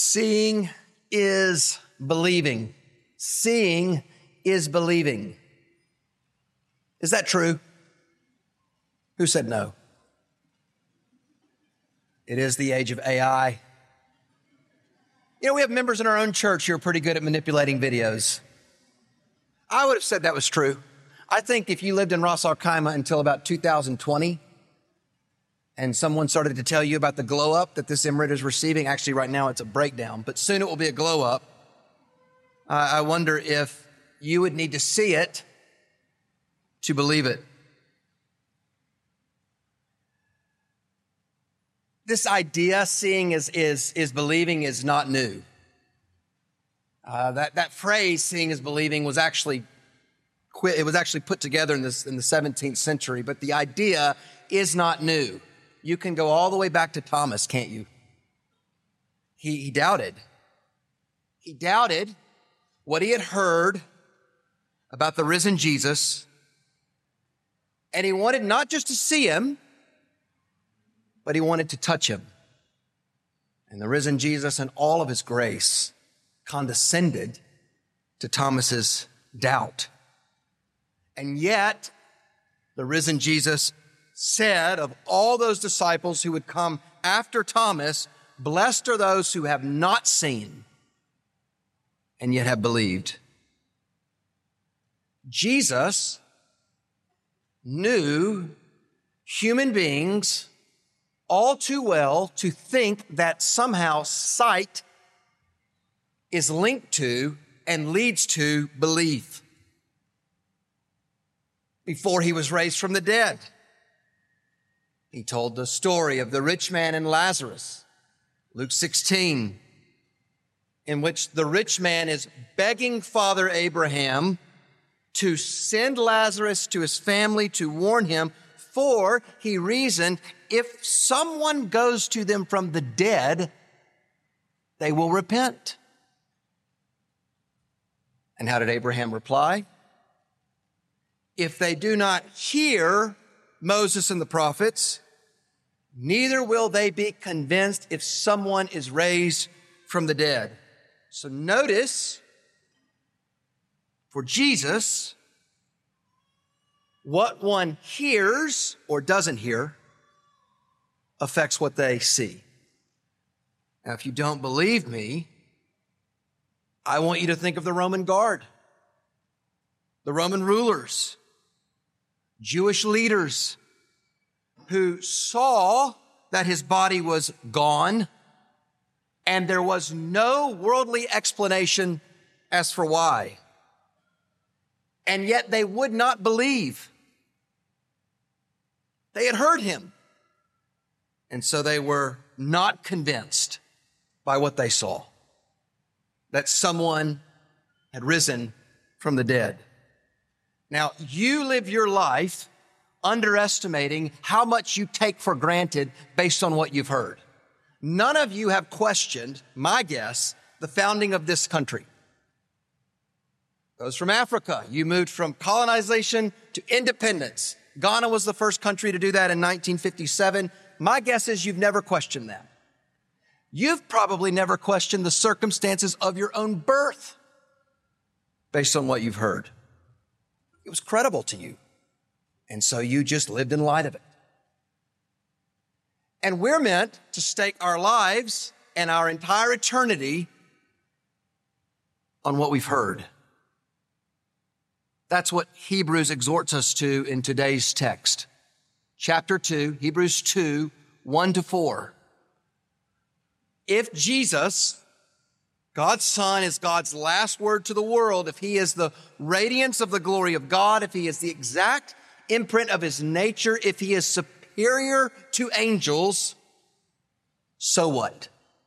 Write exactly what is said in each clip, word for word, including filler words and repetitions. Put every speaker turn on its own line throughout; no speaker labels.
Seeing is believing. Seeing is believing. Is that true? Who said no? It is the age of A I. You know, we have members in our own church who are pretty good at manipulating videos. I would have said that was true. I think if you lived in Ras Al Khaimah until about two thousand twenty, and someone started to tell you about the glow up that this emirate is receiving, actually right now it's a breakdown, but soon it will be a glow up. Uh, I wonder if you would need to see it to believe it. This idea, seeing is, is, is believing, is not new. Uh, that, that phrase, seeing is believing, was actually quit, it was actually put together in, this, in the seventeenth century, but the idea is not new. You can go all the way back to Thomas, can't you? He, he doubted. He doubted what he had heard about the risen Jesus, and he wanted not just to see him, but he wanted to touch him. And the risen Jesus, in all of his grace, condescended to Thomas's doubt. And yet, the risen Jesus said of all those disciples who would come after Thomas, blessed are those who have not seen and yet have believed. Jesus knew human beings all too well to think that somehow sight is linked to and leads to belief. Before he was raised from the dead, he told the story of the rich man and Lazarus, Luke sixteen, in which the rich man is begging Father Abraham to send Lazarus to his family to warn him, for he reasoned, if someone goes to them from the dead, they will repent. And how did Abraham reply? If they do not hear Moses and the prophets, neither will they be convinced if someone is raised from the dead. So notice, for Jesus, what one hears or doesn't hear affects what they see. Now, if you don't believe me, I want you to think of the Roman guard, the Roman rulers, Jewish leaders who saw that his body was gone and there was no worldly explanation as for why. And yet they would not believe. They had heard him. And so they were not convinced by what they saw, that someone had risen from the dead. Now, you live your life underestimating how much you take for granted based on what you've heard. None of you have questioned, my guess, the founding of this country. Those from Africa, you moved from colonization to independence. Ghana was the first country to do that in nineteen fifty-seven. My guess is you've never questioned that. You've probably never questioned the circumstances of your own birth based on what you've heard. It was credible to you. And so you just lived in light of it. And we're meant to stake our lives and our entire eternity on what we've heard. That's what Hebrews exhorts us to in today's text. Chapter two, Hebrews two, one to four. If Jesus, God's Son, is God's last word to the world, if he is the radiance of the glory of God, if he is the exact imprint of his nature, if he is superior to angels, so what?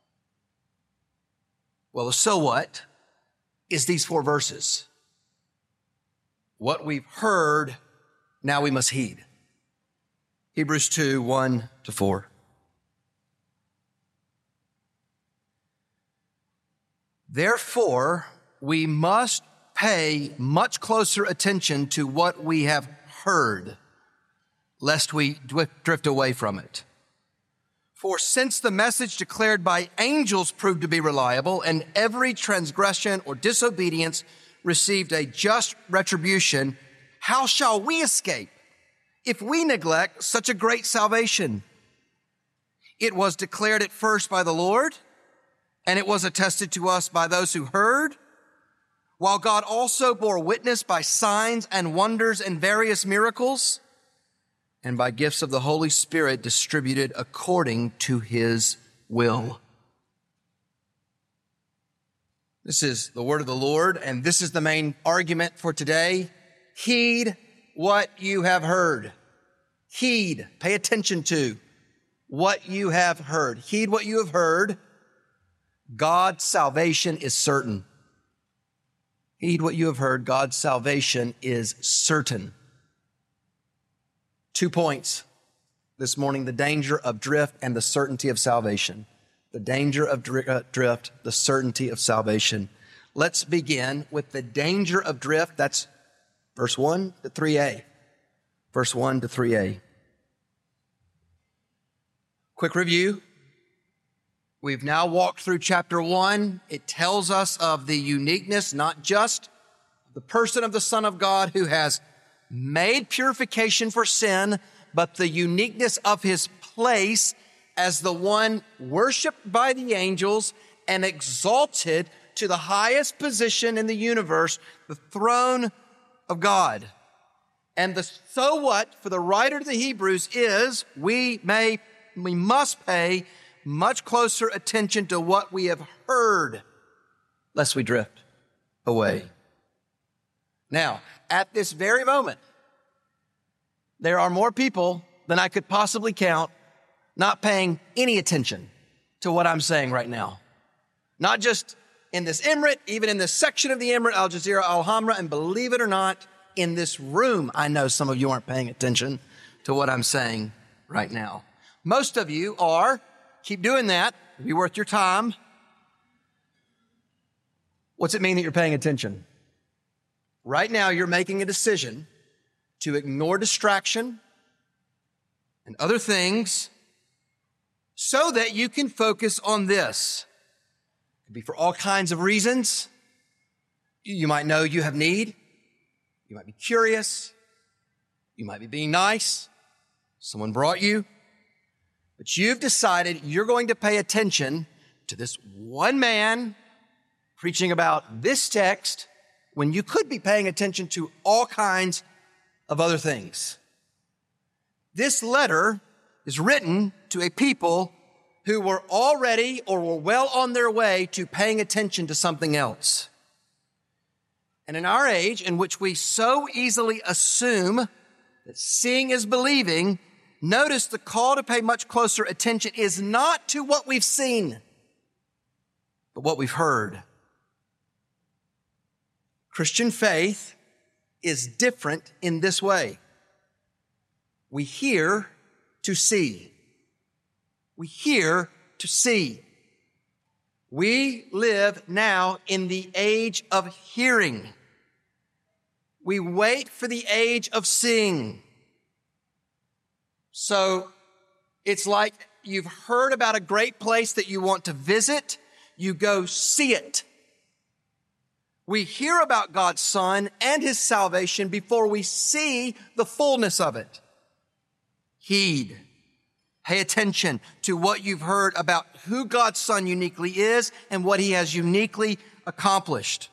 Well, the so what is these four verses. What we've heard, now we must heed. Hebrews two, one to four. Therefore, we must pay much closer attention to what we have heard, lest we drift away from it. For since the message declared by angels proved to be reliable, and every transgression or disobedience received a just retribution, how shall we escape if we neglect such a great salvation? It was declared at first by the Lord, and it was attested to us by those who heard, while God also bore witness by signs and wonders and various miracles, and by gifts of the Holy Spirit distributed according to his will. This is the word of the Lord, and this is the main argument for today. Heed what you have heard. Heed, pay attention to what you have heard. Heed what you have heard. God's salvation is certain. Heed what you have heard. God's salvation is certain. Two points this morning: the danger of drift and the certainty of salvation. The danger of drift, the certainty of salvation. Let's begin with the danger of drift. That's verse one to three a. Verse one to three a. Quick review. We've now walked through chapter one. It tells us of the uniqueness, not just the person of the Son of God who has made purification for sin, but the uniqueness of his place as the one worshiped by the angels and exalted to the highest position in the universe, the throne of God. And the so what for the writer to the Hebrews is we may, we must pay much closer attention to what we have heard, lest we drift away. Now, at this very moment, there are more people than I could possibly count not paying any attention to what I'm saying right now. Not just in this emirate, even in this section of the emirate, Al Jazeera, Al Hamra, and believe it or not, in this room, I know some of you aren't paying attention to what I'm saying right now. Most of you are. Keep doing that. It'll be worth your time. What's it mean that you're paying attention? Right now, you're making a decision to ignore distraction and other things so that you can focus on this. It could be for all kinds of reasons. You might know you have need. You might be curious. You might be being nice. Someone brought you. But you've decided you're going to pay attention to this one man preaching about this text when you could be paying attention to all kinds of other things. This letter is written to a people who were already or were well on their way to paying attention to something else. And in our age, in which we so easily assume that seeing is believing, notice the call to pay much closer attention is not to what we've seen, but what we've heard. Christian faith is different in this way. We hear to see. We hear to see. We live now in the age of hearing. We wait for the age of seeing. So it's like you've heard about a great place that you want to visit. You go see it. We hear about God's Son and his salvation before we see the fullness of it. Heed. Pay attention to what you've heard about who God's Son uniquely is and what he has uniquely accomplished.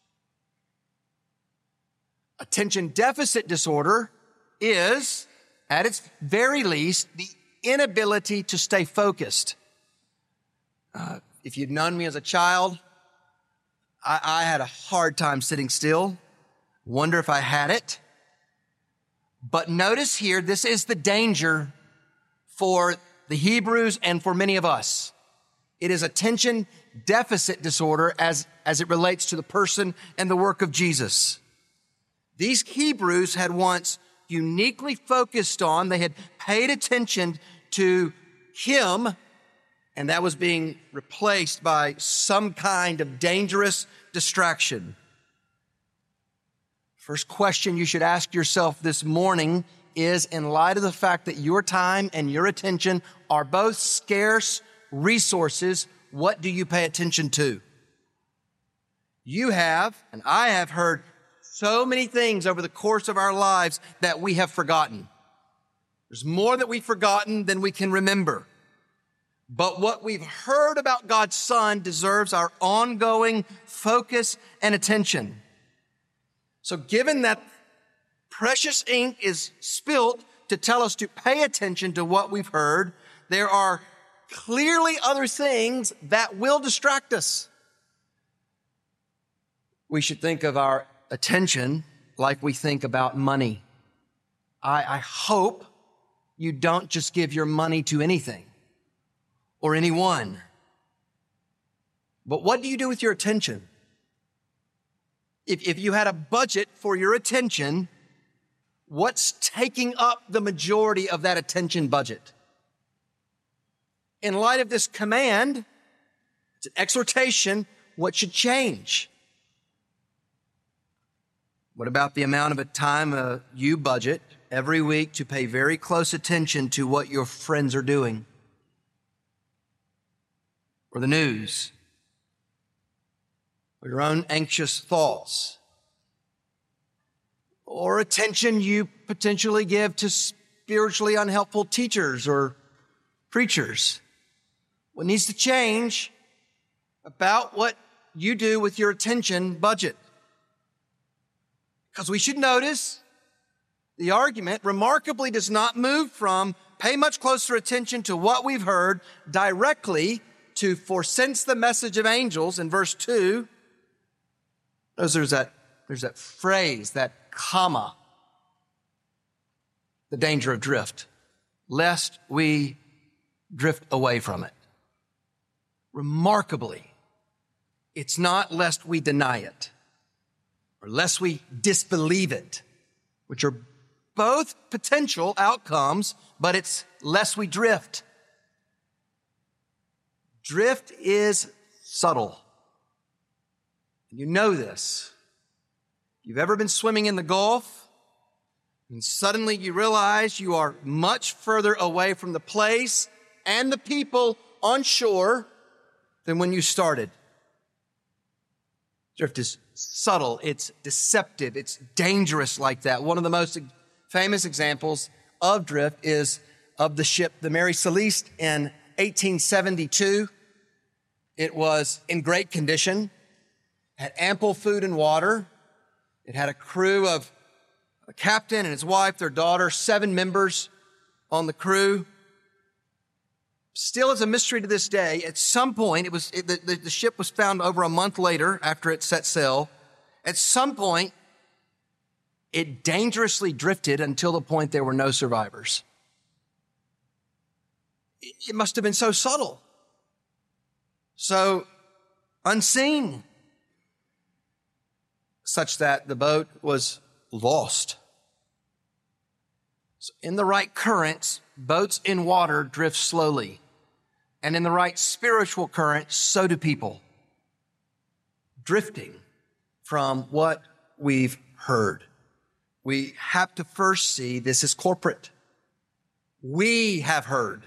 Attention deficit disorder is, at its very least, the inability to stay focused. Uh, if you'd known me as a child, I, I had a hard time sitting still. Wonder if I had it. But notice here, this is the danger for the Hebrews and for many of us. It is attention deficit disorder as, as it relates to the person and the work of Jesus. These Hebrews had once uniquely focused on, they had paid attention to him, and that was being replaced by some kind of dangerous distraction. First question you should ask yourself this morning is, in light of the fact that your time and your attention are both scarce resources, what do you pay attention to? You have, and I have heard so many things over the course of our lives that we have forgotten. There's more that we've forgotten than we can remember. But what we've heard about God's Son deserves our ongoing focus and attention. So given that precious ink is spilt to tell us to pay attention to what we've heard, there are clearly other things that will distract us. We should think of our attention like we think about money. I, I hope you don't just give your money to anything or anyone. But what do you do with your attention? If, if you had a budget for your attention, what's taking up the majority of that attention budget? In light of this command, it's an exhortation, what should change? What about the amount of a time uh, you budget every week to pay very close attention to what your friends are doing? Or the news? Or your own anxious thoughts? Or attention you potentially give to spiritually unhelpful teachers or preachers? What needs to change about what you do with your attention budget? Because we should notice the argument remarkably does not move from pay much closer attention to what we've heard directly to for since the message of angels in verse two. Notice there's that, there's that phrase, that comma, the danger of drift, lest we drift away from it. Remarkably, it's not lest we deny it or lest we disbelieve it, which are both potential outcomes, but it's lest we drift. Drift is subtle. You know this. If you've ever been swimming in the Gulf and suddenly you realize you are much further away from the place and the people on shore than when you started. Drift is subtle, it's deceptive, it's dangerous like that. One of the most famous examples of drift is of the ship, the Mary Celeste, in eighteen seventy-two. It was in great condition, had ample food and water. It had a crew of a captain and his wife, their daughter, seven members on the crew. Still is a mystery to this day. At some point, it was it, the, the ship was found over a month later after it set sail. At some point, it dangerously drifted until the point there were no survivors. It, it must have been so subtle, so unseen, such that the boat was lost. So in the right currents, boats in water drift slowly. And in the right spiritual current, so do people. Drifting from what we've heard. We have to first see this is corporate. We have heard.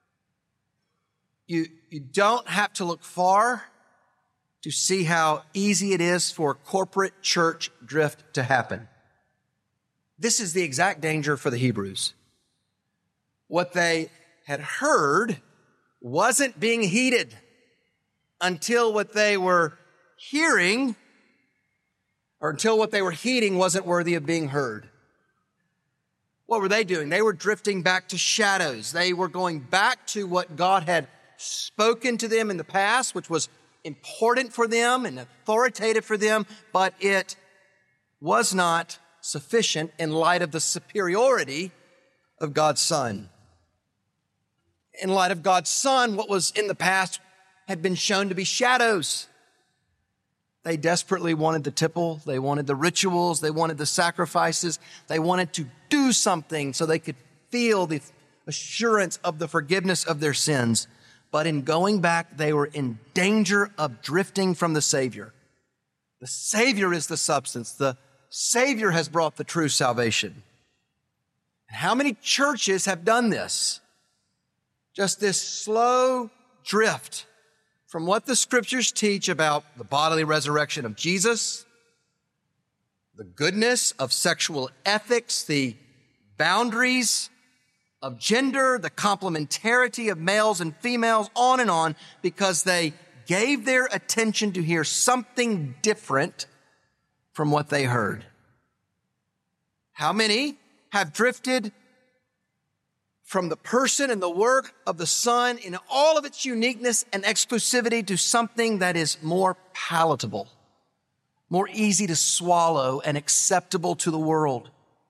You, you don't have to look far to see how easy it is for corporate church drift to happen. This is the exact danger for the Hebrews. What they had heard wasn't being heeded until what they were hearing, or until what they were heeding wasn't worthy of being heard. What were they doing? They were drifting back to shadows. They were going back to what God had spoken to them in the past, which was important for them and authoritative for them, but it was not sufficient in light of the superiority of God's Son. In light of God's Son, what was in the past had been shown to be shadows. They desperately wanted the tipple. They wanted the rituals. They wanted the sacrifices. They wanted to do something so they could feel the assurance of the forgiveness of their sins. But in going back, they were in danger of drifting from the Savior. The Savior is the substance. The Savior has brought the true salvation. How many churches have done this? Just this slow drift from what the scriptures teach about the bodily resurrection of Jesus, the goodness of sexual ethics, the boundaries of gender, the complementarity of males and females, on and on, because they gave their attention to hear something different from what they heard. How many have drifted from the person and the work of the Son in all of its uniqueness and exclusivity to something that is more palatable, more easy to swallow and acceptable to the world?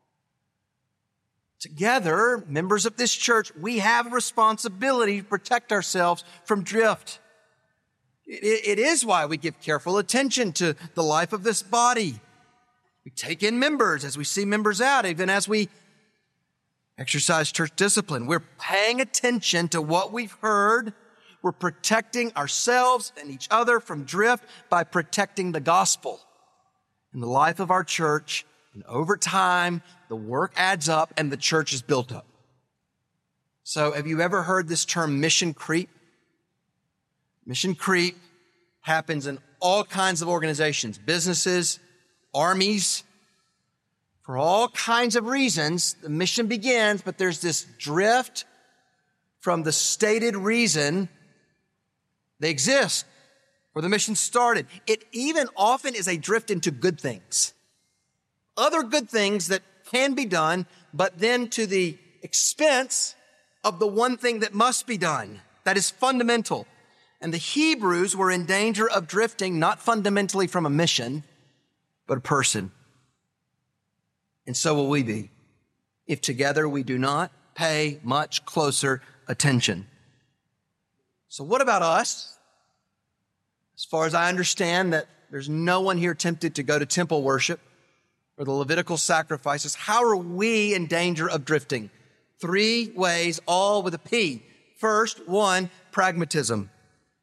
Together, members of this church, we have a responsibility to protect ourselves from drift. It, it is why we give careful attention to the life of this body. We take in members as we see members out, even as we exercise church discipline. We're paying attention to what we've heard. We're protecting ourselves and each other from drift by protecting the gospel in the life of our church. And over time, the work adds up and the church is built up. So have you ever heard this term mission creep? Mission creep happens in all kinds of organizations, businesses, armies. For all kinds of reasons, the mission begins, but there's this drift from the stated reason they exist, where the mission started. It even often is a drift into good things. Other good things that can be done, but then to the expense of the one thing that must be done, that is fundamental. And the Hebrews were in danger of drifting, not fundamentally from a mission, but a person. And so will we be, if together we do not pay much closer attention. So what about us? As far as I understand that there's no one here tempted to go to temple worship or the Levitical sacrifices. How are we in danger of drifting? Three ways, all with a P. First, one, pragmatism.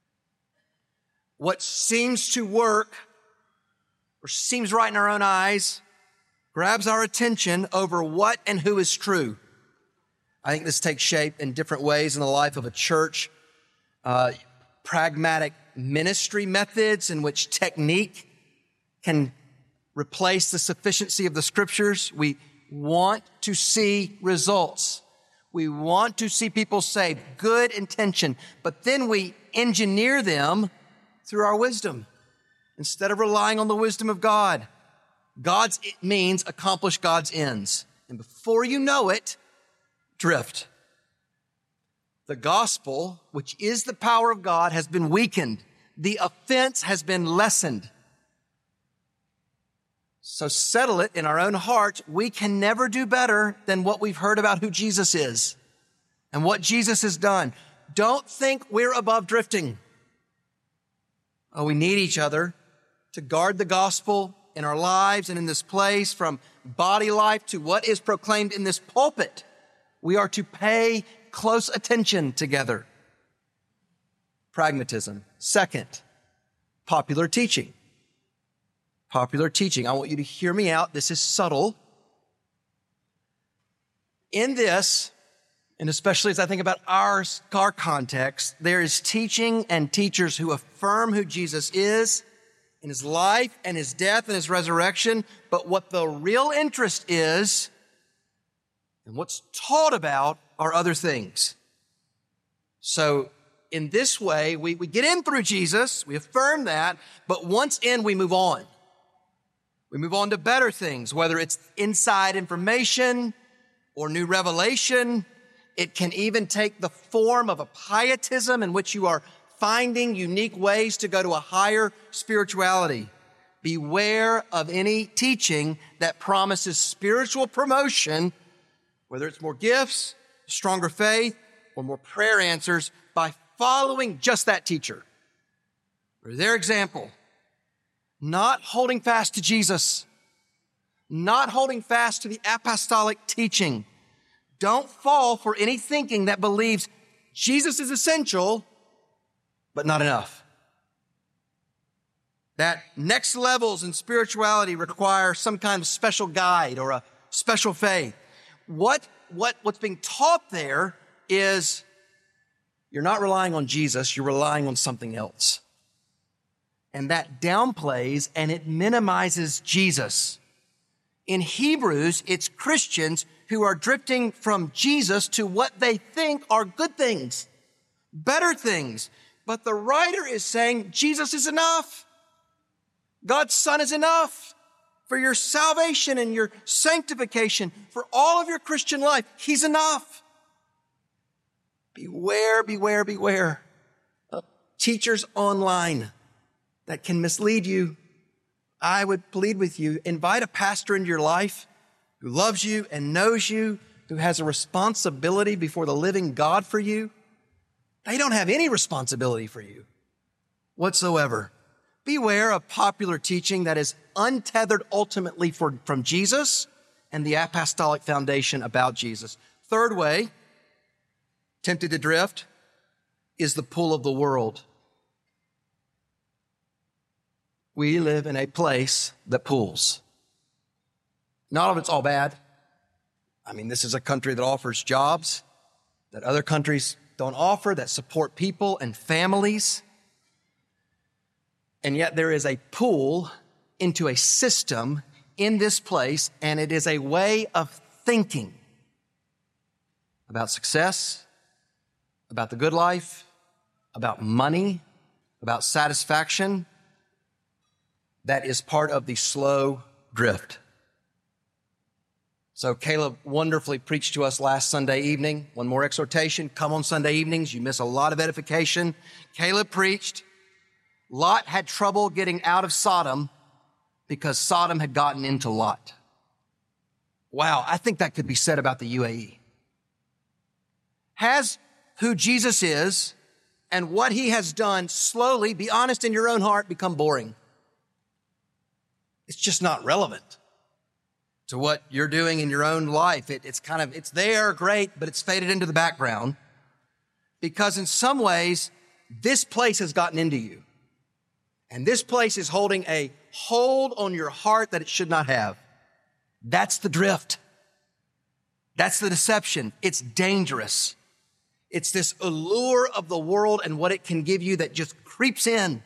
What seems to work or seems right in our own eyes grabs our attention over what and who is true. I think this takes shape in different ways in the life of a church. Uh, pragmatic ministry methods in which technique can replace the sufficiency of the scriptures. We want to see results. We want to see people saved. Good intention. But then we engineer them through our wisdom instead of relying on the wisdom of God. God's means accomplish God's ends. And before you know it, drift. The gospel, which is the power of God, has been weakened. The offense has been lessened. So settle it in our own hearts. We can never do better than what we've heard about who Jesus is and what Jesus has done. Don't think we're above drifting. Oh, we need each other to guard the gospel in our lives and in this place, from body life to what is proclaimed in this pulpit. We are to pay close attention together. Pragmatism. Second, popular teaching. Popular teaching. I want you to hear me out. This is subtle. In this, and especially as I think about our, our context, there is teaching and teachers who affirm who Jesus is in his life and his death and his resurrection. But what the real interest is and what's taught about are other things. So in this way, we, we get in through Jesus, we affirm that, but once in, we move on. We move on to better things, whether it's inside information or new revelation. It can even take the form of a pietism in which you are finding unique ways to go to a higher spirituality. Beware of any teaching that promises spiritual promotion, whether it's more gifts, stronger faith, or more prayer answers, by following just that teacher or their example. Not holding fast to Jesus, not holding fast to the apostolic teaching. Don't fall for any thinking that believes Jesus is essential, but not enough. That next levels in spirituality require some kind of special guide or a special faith. What what, what's being taught there is you're not relying on Jesus, you're relying on something else. And that downplays and it minimizes Jesus. In Hebrews, it's Christians who are drifting from Jesus to what they think are good things, better things. But the writer is saying Jesus is enough. God's Son is enough for your salvation and your sanctification, for all of your Christian life. He's enough. Beware, beware, beware of teachers online that can mislead you. I would plead with you, invite a pastor into your life who loves you and knows you, who has a responsibility before the living God for you. They don't have any responsibility for you whatsoever. Beware of popular teaching that is untethered ultimately for, from Jesus and the apostolic foundation about Jesus. Third way, tempted to drift, is the pull of the world. We live in a place that pulls. Not all of it's all bad. I mean, this is a country that offers jobs that other countries don't offer, that support people and families. And yet there is a pull into a system in this place, and it is a way of thinking about success, about the good life, about money, about satisfaction. That is part of the slow drift. So Caleb wonderfully preached to us last Sunday evening. One more exhortation. Come on Sunday evenings. You miss a lot of edification. Caleb preached. Lot had trouble getting out of Sodom because Sodom had gotten into Lot. Wow, I think that could be said about the U A E. Has who Jesus is and what he has done slowly, be honest in your own heart, become boring? It's just not relevant to what you're doing in your own life. It, it's kind of, it's there, great, but it's faded into the background because in some ways, this place has gotten into you. And this place is holding a hold on your heart that it should not have. That's the drift. That's the deception. It's dangerous. It's this allure of the world and what it can give you that just creeps in.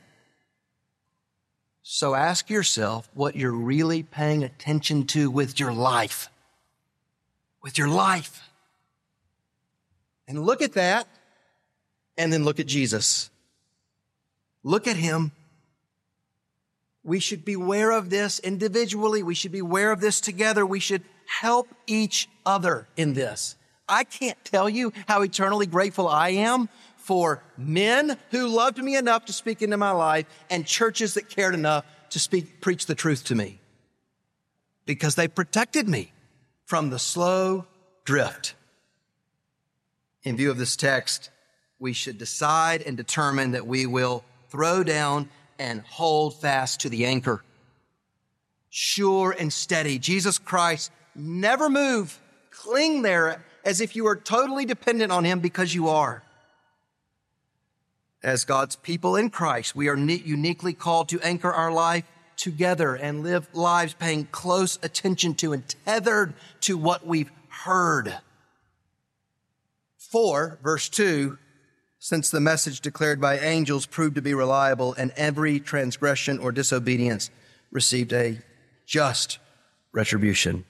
So ask yourself what you're really paying attention to with your life. With your life. And look at that, and then look at Jesus. Look at him. We should beware of this individually. We should be aware of this together. We should help each other in this. I can't tell you how eternally grateful I am for men who loved me enough to speak into my life and churches that cared enough to speak, preach the truth to me because they protected me from the slow drift. In view of this text, we should decide and determine that we will throw down and hold fast to the anchor. Sure and steady. Jesus Christ, never move. Cling there as if you are totally dependent on him because you are. As God's people in Christ, we are uniquely called to anchor our life together and live lives paying close attention to and tethered to what we've heard. Four, verse two, since the message declared by angels proved to be reliable and every transgression or disobedience received a just retribution.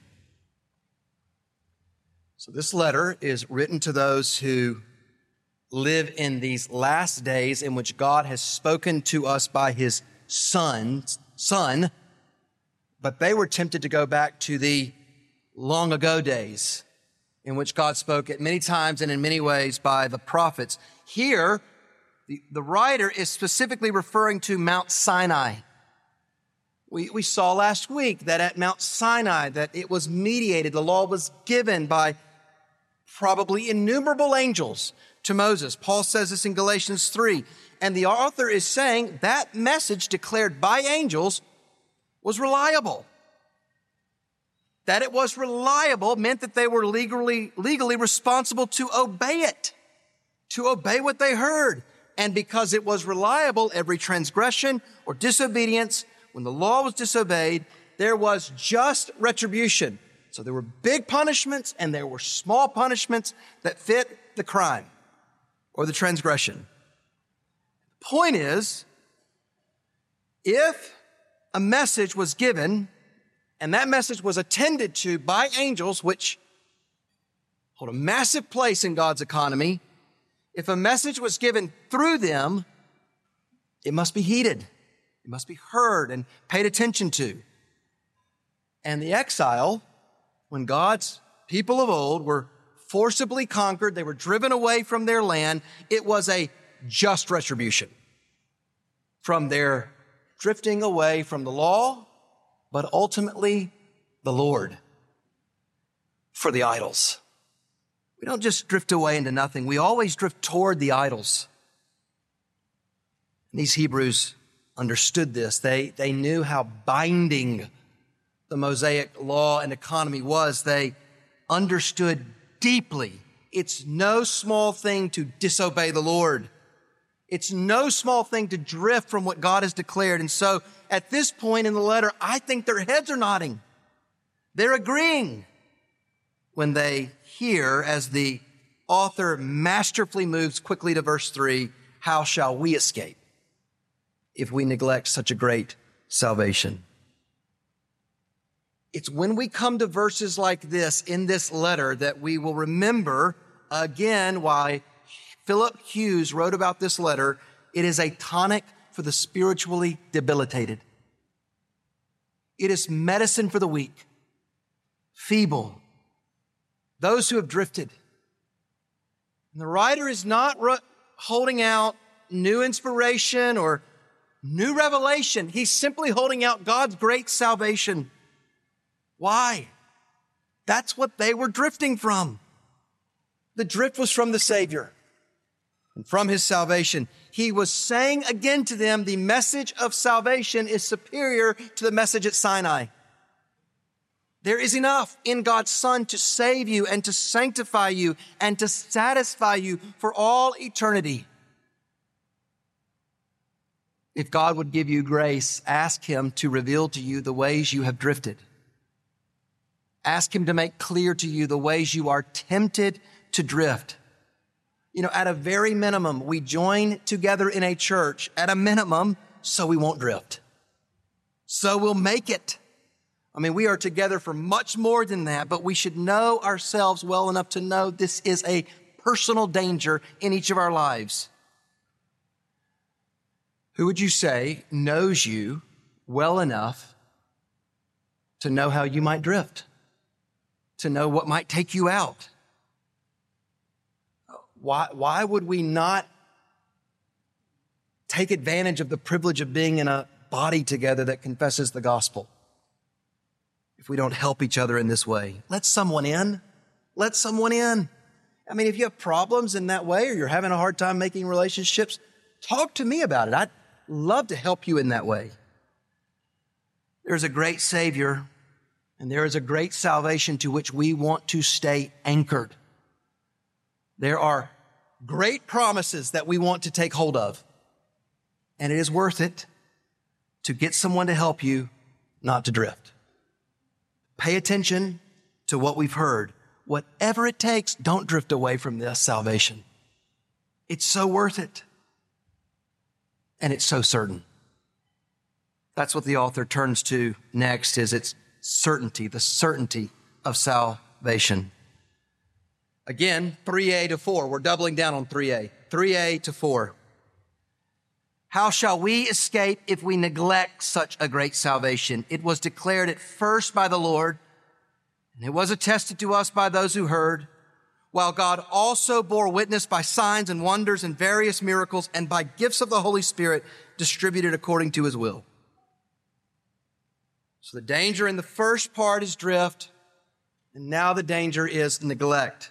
So this letter is written to those who live in these last days in which God has spoken to us by his son, son, but they were tempted to go back to the long ago days in which God spoke at many times and in many ways by the prophets. Here, the, the writer is specifically referring to Mount Sinai. We, we saw last week that at Mount Sinai that it was mediated, the law was given by probably innumerable angels to Moses. Paul says this in Galatians three. And the author is saying that message declared by angels was reliable. That it was reliable meant that they were legally, legally responsible to obey it, to obey what they heard. And because it was reliable, every transgression or disobedience, when the law was disobeyed, there was just retribution. So there were big punishments and there were small punishments that fit the crime or the transgression. The point is, if a message was given and that message was attended to by angels, which hold a massive place in God's economy, if a message was given through them, it must be heeded. It must be heard and paid attention to. And the exile, when God's people of old were forcibly conquered, they were driven away from their land, it was a just retribution from their drifting away from the law, but ultimately the Lord for the idols. We don't just drift away into nothing. We always drift toward the idols. And these Hebrews understood this. They, they knew how binding the Mosaic law and economy was. They understood deeply. It's no small thing to disobey the Lord. It's no small thing to drift from what God has declared. And so at this point in the letter, I think their heads are nodding. They're agreeing when they hear, as the author masterfully moves quickly to verse three, how shall we escape if we neglect such a great salvation? It's when we come to verses like this in this letter that we will remember again why Philip Hughes wrote about this letter. It is a tonic for the spiritually debilitated. It is medicine for the weak, feeble, those who have drifted. And the writer is not ro- holding out new inspiration or new revelation. He's simply holding out God's great salvation. Why? That's what they were drifting from. The drift was from the Savior and from his salvation. He was saying again to them, the message of salvation is superior to the message at Sinai. There is enough in God's Son to save you and to sanctify you and to satisfy you for all eternity. If God would give you grace, ask him to reveal to you the ways you have drifted. Ask him to make clear to you the ways you are tempted to drift. You know, at a very minimum, we join together in a church at a minimum so we won't drift. So we'll make it. I mean, we are together for much more than that, but we should know ourselves well enough to know this is a personal danger in each of our lives. Who would you say knows you well enough to know how you might drift, to know what might take you out? Why, why would we not take advantage of the privilege of being in a body together that confesses the gospel if we don't help each other in this way? Let someone in. Let someone in. I mean, if you have problems in that way or you're having a hard time making relationships, talk to me about it. I'd love to help you in that way. There's a great Savior and there is a great salvation to which we want to stay anchored. There are great promises that we want to take hold of, and it is worth it to get someone to help you not to drift. Pay attention to what we've heard. Whatever it takes, don't drift away from this salvation. It's so worth it, and it's so certain. That's what the author turns to next, is its certainty, the certainty of salvation. Again, three A to four. We're doubling down on three A. three A to four. How shall we escape if we neglect such a great salvation? It was declared at first by the Lord, and it was attested to us by those who heard, while God also bore witness by signs and wonders and various miracles and by gifts of the Holy Spirit distributed according to his will. So the danger in the first part is drift, and now the danger is neglect.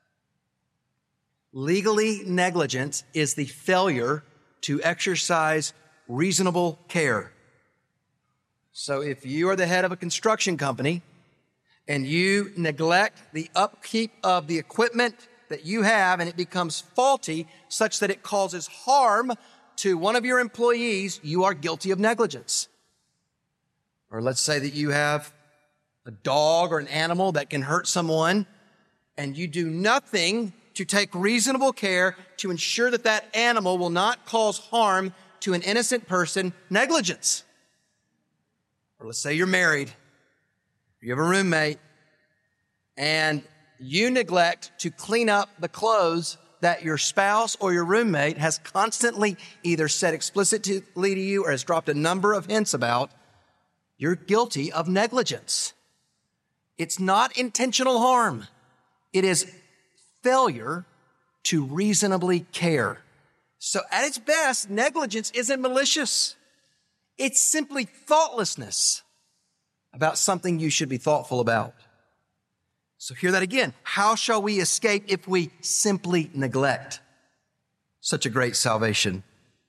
Legally negligent is the failure to exercise reasonable care. So if you are the head of a construction company and you neglect the upkeep of the equipment that you have and it becomes faulty such that it causes harm to one of your employees, you are guilty of negligence. Or let's say that you have a dog or an animal that can hurt someone, and you do nothing to take reasonable care to ensure that that animal will not cause harm to an innocent person, negligence. Or let's say you're married, you have a roommate, and you neglect to clean up the clothes that your spouse or your roommate has constantly either said explicitly to you or has dropped a number of hints about. You're guilty of negligence. It's not intentional harm. It is failure to reasonably care. So at its best, negligence isn't malicious. It's simply thoughtlessness about something you should be thoughtful about. So hear that again. How shall we escape if we simply neglect such a great salvation?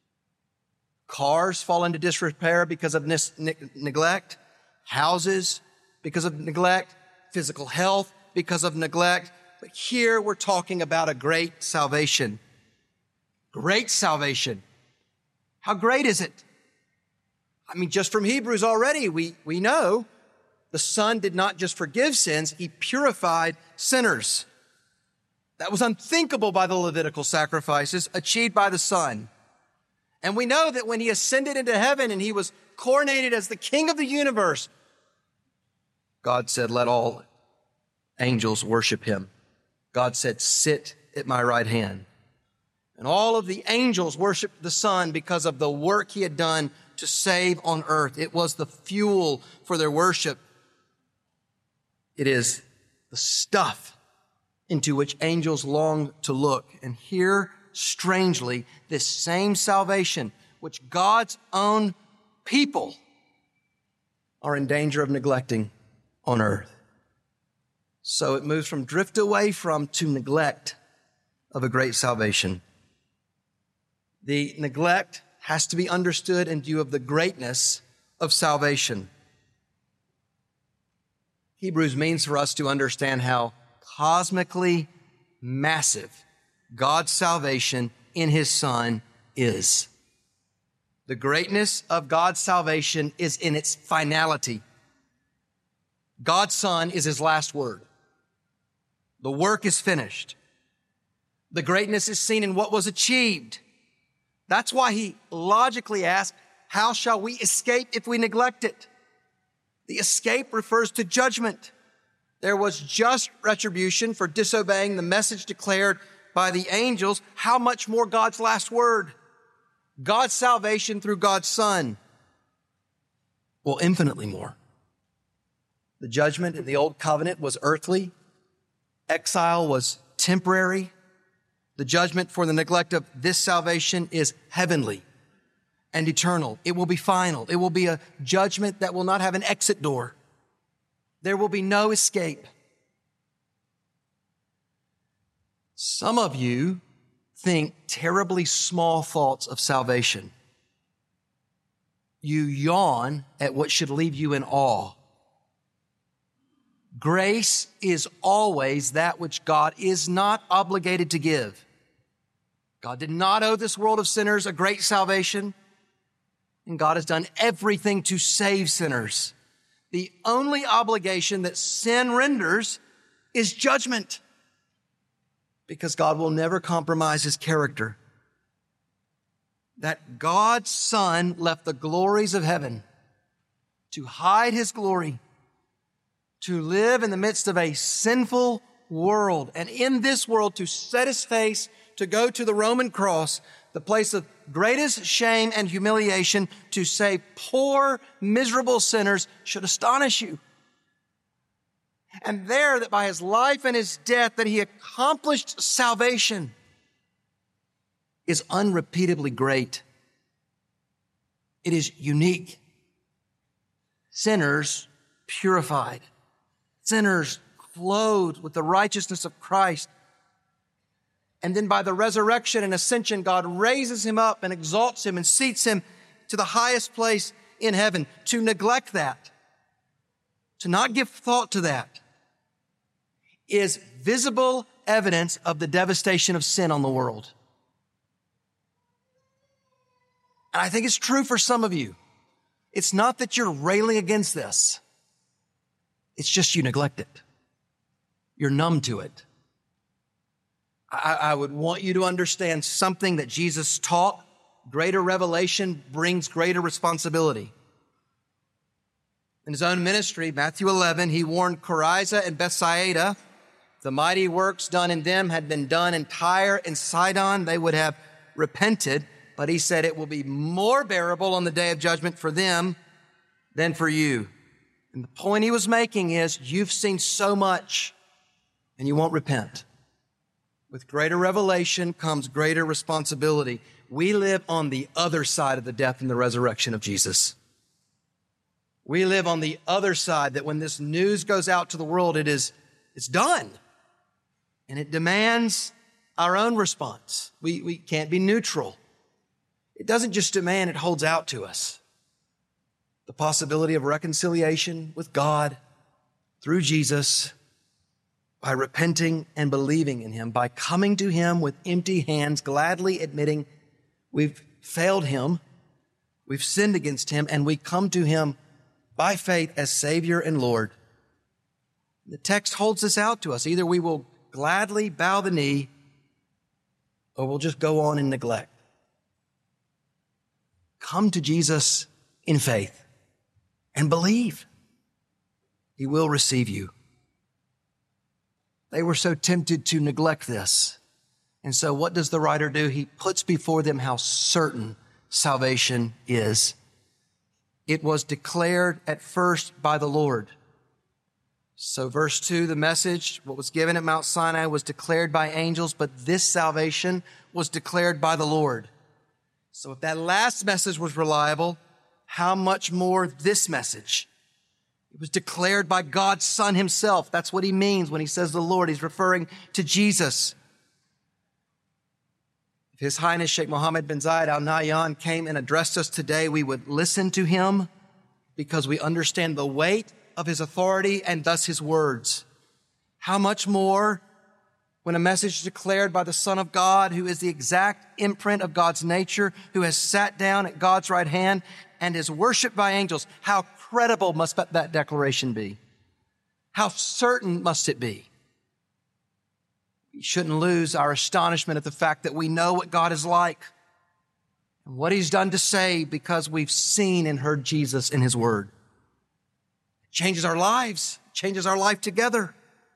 Cars fall into disrepair because of ne- ne- neglect. Houses because of neglect. Physical health because of neglect. But here we're talking about a great salvation. Great salvation. How great is it? I mean, just from Hebrews already, we, we know the Son did not just forgive sins, He purified sinners. That was unthinkable by the Levitical sacrifices achieved by the Son. And we know that when He ascended into heaven and He was coronated as the King of the universe, God said, let all angels worship Him. God said, sit at my right hand. And all of the angels worshiped the Son because of the work He had done to save on earth. It was the fuel for their worship. It is the stuff into which angels long to look. And here, strangely, this same salvation, which God's own people are in danger of neglecting on earth. So it moves from drift away from to neglect of a great salvation. The neglect has to be understood in view of the greatness of salvation. Hebrews means for us to understand how cosmically massive God's salvation in His Son is. The greatness of God's salvation is in its finality. God's Son is His last word. The work is finished. The greatness is seen in what was achieved. That's why He logically asked, how shall we escape if we neglect it? The escape refers to judgment. There was just retribution for disobeying the message declared by the angels. How much more God's last word? God's salvation through God's Son. Well, infinitely more. The judgment in the old covenant was earthly. Exile was temporary. The judgment for the neglect of this salvation is heavenly and eternal. It will be final. It will be a judgment that will not have an exit door. There will be no escape. Some of you think terribly small thoughts of salvation. You yawn at what should leave you in awe. Grace is always that which God is not obligated to give. God did not owe this world of sinners a great salvation, and God has done everything to save sinners. The only obligation that sin renders is judgment, because God will never compromise His character. That God's Son left the glories of heaven to hide His glory, to live in the midst of a sinful world, and in this world to set His face, to go to the Roman cross, the place of greatest shame and humiliation, to save poor, miserable sinners, should astonish you. And there, that by His life and His death, that He accomplished salvation, is unrepeatably great. It is unique. Sinners purified. Sinners clothed with the righteousness of Christ. And then by the resurrection and ascension, God raises Him up and exalts Him and seats Him to the highest place in heaven. To neglect that, to not give thought to that, is visible evidence of the devastation of sin on the world. And I think it's true for some of you. It's not that you're railing against this. It's just you neglect it. You're numb to it. I, I would want you to understand something that Jesus taught. Greater revelation brings greater responsibility. In his own ministry, Matthew eleven, he warned Chorazin and Bethsaida, the mighty works done in them had been done in Tyre and Sidon, they would have repented. But he said it will be more bearable on the day of judgment for them than for you. And the point he was making is you've seen so much and you won't repent. With greater revelation comes greater responsibility. We live on the other side of the death and the resurrection of Jesus. We live on the other side, that when this news goes out to the world, it is, it's done. And it demands our own response. We, we can't be neutral. It doesn't just demand, it holds out to us. The possibility of reconciliation with God through Jesus by repenting and believing in him, by coming to him with empty hands, gladly admitting we've failed him, we've sinned against him, and we come to him by faith as Savior and Lord. The text holds this out to us. Either we will gladly bow the knee or we'll just go on in neglect. Come to Jesus in faith and believe. He will receive you. They were so tempted to neglect this. And so what does the writer do? He puts before them how certain salvation is. It was declared at first by the Lord. So verse two, the message, what was given at Mount Sinai was declared by angels, but this salvation was declared by the Lord. So if that last message was reliable, how much more this message? It was declared by God's Son himself. That's what he means when he says the Lord. He's referring to Jesus. If His Highness Sheikh Mohammed bin Zayed Al Nahyan came and addressed us today, we would listen to him because we understand the weight of his authority and thus his words. How much more when a message is declared by the Son of God, who is the exact imprint of God's nature, who has sat down at God's right hand and is worshiped by angels. How credible must that declaration be? How certain must it be? We shouldn't lose our astonishment at the fact that we know what God is like and what he's done to save because we've seen and heard Jesus in his word. It changes our lives, it changes our life together.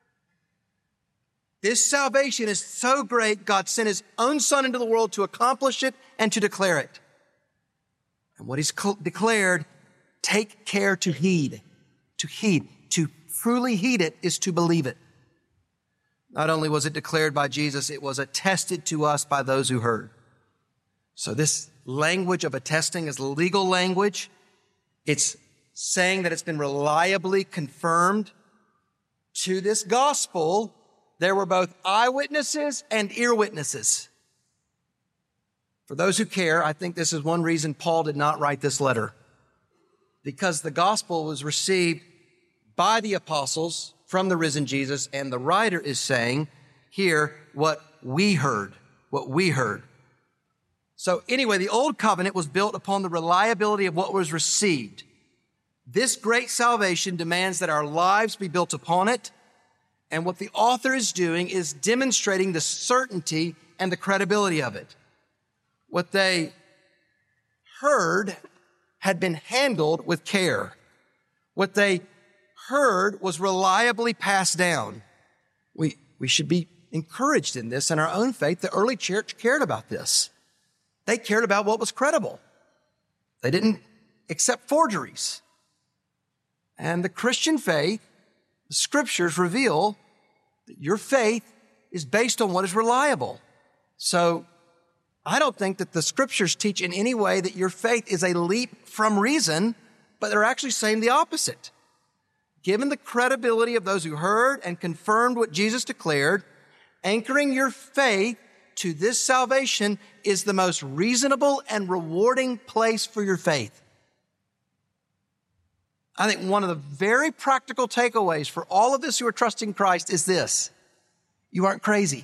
This salvation is so great, God sent his own Son into the world to accomplish it and to declare it. And what he's declared, take care to heed. To heed. To truly heed it is to believe it. Not only was it declared by Jesus, it was attested to us by those who heard. So this language of attesting is legal language. It's saying that it's been reliably confirmed. To this gospel, there were both eyewitnesses and ear witnesses. For those who care, I think this is one reason Paul did not write this letter. Because the gospel was received by the apostles from the risen Jesus, and the writer is saying here what we heard, what we heard. So anyway, the old covenant was built upon the reliability of what was received. This great salvation demands that our lives be built upon it. And what the author is doing is demonstrating the certainty and the credibility of it. What they heard had been handled with care. What they heard was reliably passed down. We, we should be encouraged in this in our own faith. The early church cared about this. They cared about what was credible. They didn't accept forgeries. And the Christian faith, the scriptures reveal that your faith is based on what is reliable. So I don't think that the scriptures teach in any way that your faith is a leap from reason, but they're actually saying the opposite. Given the credibility of those who heard and confirmed what Jesus declared, anchoring your faith to this salvation is the most reasonable and rewarding place for your faith. I think one of the very practical takeaways for all of us who are trusting Christ is this. You aren't crazy.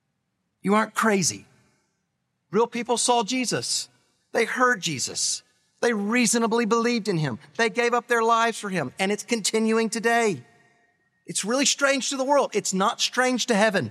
You aren't crazy. Real people saw Jesus. They heard Jesus. They reasonably believed in him. They gave up their lives for him, and it's continuing today. It's really strange to the world. It's not strange to heaven.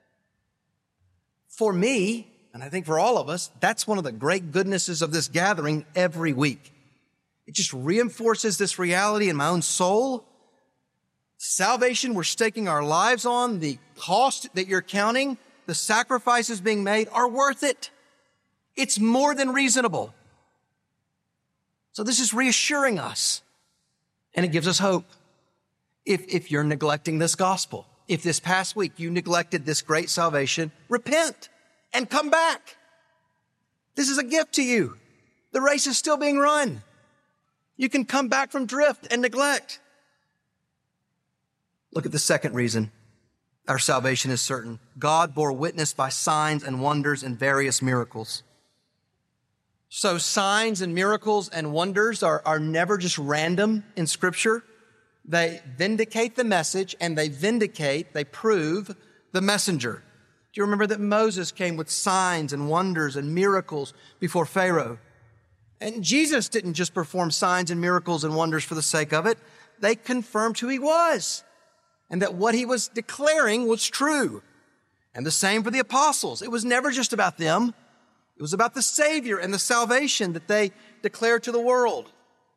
For me, and I think for all of us, that's one of the great goodnesses of this gathering every week. It just reinforces this reality in my own soul. Salvation we're staking our lives on, the cost that you're counting, the sacrifices being made are worth it. It's more than reasonable. So this is reassuring us, and it gives us hope. If, if you're neglecting this gospel, if this past week you neglected this great salvation, repent and come back. This is a gift to you. The race is still being run. You can come back from drift and neglect. Look at the second reason our salvation is certain. God bore witness by signs and wonders and various miracles. So signs and miracles and wonders are, are never just random in Scripture. They vindicate the message, and they vindicate, they prove the messenger. Do you remember that Moses came with signs and wonders and miracles before Pharaoh? And Jesus didn't just perform signs and miracles and wonders for the sake of it. They confirmed who he was and that what he was declaring was true. And the same for the apostles. It was never just about them. It was about the Savior and the salvation that they declared to the world.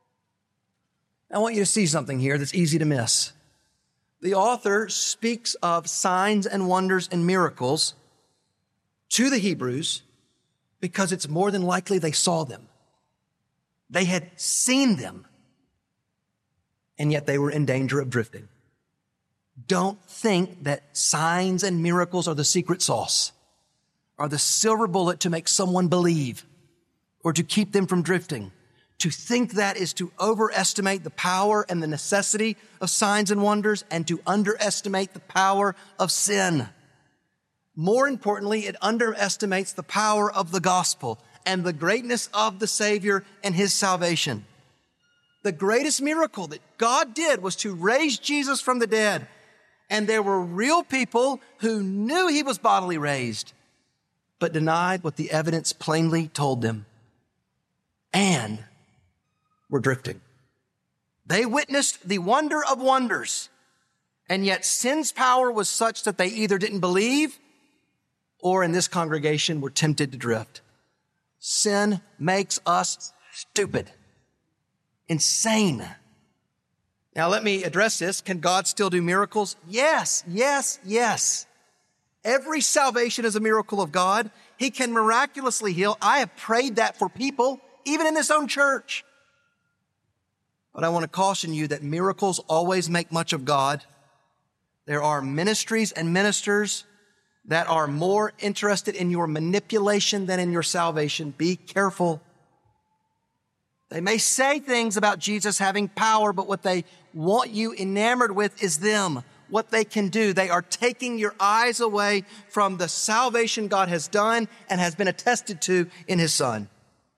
I want you to see something here that's easy to miss. The author speaks of signs and wonders and miracles to the Hebrews because it's more than likely they saw them. They had seen them, and yet they were in danger of drifting. Don't think that signs and miracles are the secret sauce, are the silver bullet to make someone believe or to keep them from drifting. To think that is to overestimate the power and the necessity of signs and wonders and to underestimate the power of sin. More importantly, it underestimates the power of the gospel and the greatness of the Savior and his salvation. The greatest miracle that God did was to raise Jesus from the dead. And there were real people who knew he was bodily raised, but denied what the evidence plainly told them. And were drifting. They witnessed the wonder of wonders, and yet sin's power was such that they either didn't believe or in this congregation were tempted to drift. Sin makes us stupid, insane. Now let me address this. Can God still do miracles? Yes, yes, yes. Every salvation is a miracle of God. He can miraculously heal. I have prayed that for people, even in this own church. But I want to caution you that miracles always make much of God. There are ministries and ministers that are more interested in your manipulation than in your salvation. Be careful. They may say things about Jesus having power, but what they want you enamored with is them, what they can do. They are taking your eyes away from the salvation God has done and has been attested to in his Son.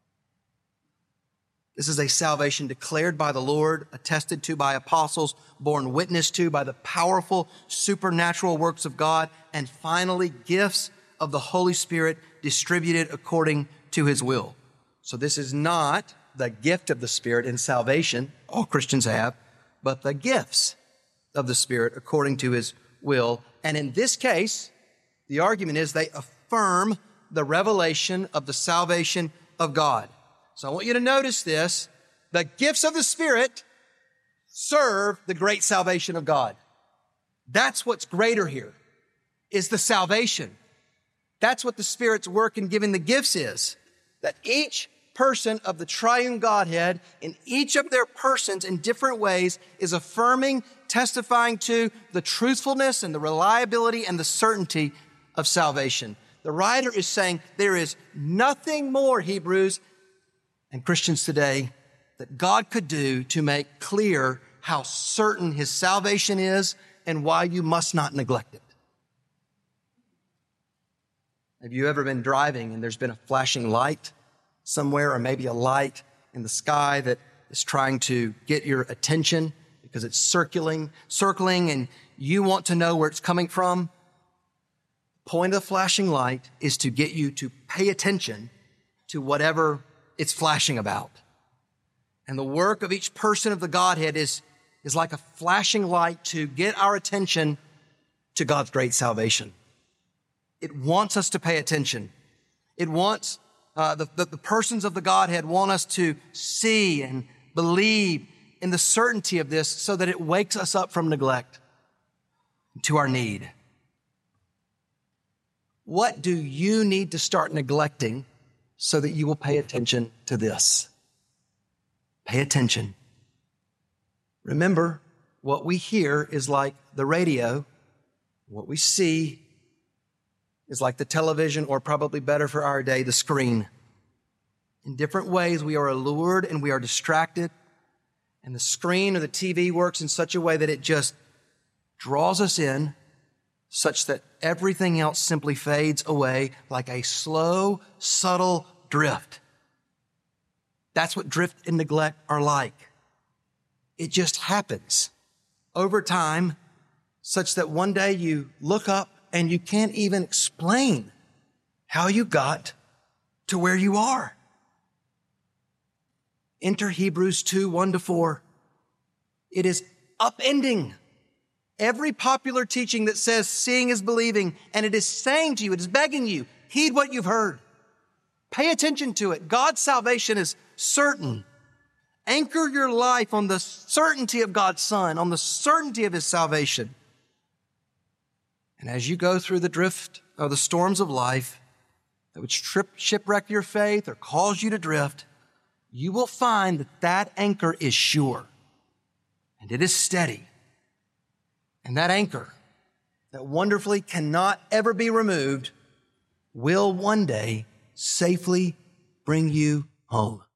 This is a salvation declared by the Lord, attested to by apostles, borne witness to by the powerful supernatural works of God, and finally gifts of the Holy Spirit distributed according to his will. So this is not the gift of the Spirit in salvation, all Christians have, but the gifts of the Spirit according to his will. And in this case, the argument is they affirm the revelation of the salvation of God. So I want you to notice this. The gifts of the Spirit serve the great salvation of God. That's what's greater here, is the salvation. That's what the Spirit's work in giving the gifts is. That each person of the triune Godhead, in each of their persons in different ways, is affirming, testifying to the truthfulness and the reliability and the certainty of salvation. The writer is saying there is nothing more, Hebrews, and Christians today, that God could do to make clear how certain his salvation is and why you must not neglect it. Have you ever been driving and there's been a flashing light somewhere, or maybe a light in the sky that is trying to get your attention because it's circling, circling, and you want to know where it's coming from? The point of the flashing light is to get you to pay attention to whatever it's flashing about. And the work of each person of the Godhead is, is like a flashing light to get our attention to God's great salvation. It wants us to pay attention. It wants, uh, the, the, the persons of the Godhead want us to see and believe in the certainty of this so that it wakes us up from neglect to our need. What do you need to start neglecting so that you will pay attention to this? Pay attention. Remember, what we hear is like the radio. What we see is like the television, or probably better for our day, the screen. In different ways, we are allured and we are distracted. And the screen or the T V works in such a way that it just draws us in, such that everything else simply fades away like a slow, subtle drift. That's what drift and neglect are like. It just happens over time, such that one day you look up and you can't even explain how you got to where you are. Enter Hebrews two, one to four. It is upending every popular teaching that says seeing is believing, and it is saying to you, it is begging you, heed what you've heard. Pay attention to it. God's salvation is certain. Anchor your life on the certainty of God's Son, on the certainty of His salvation. And as you go through the drift of the storms of life that would strip, shipwreck your faith or cause you to drift, you will find that that anchor is sure and it is steady. And that anchor that wonderfully cannot ever be removed will one day safely bring you home.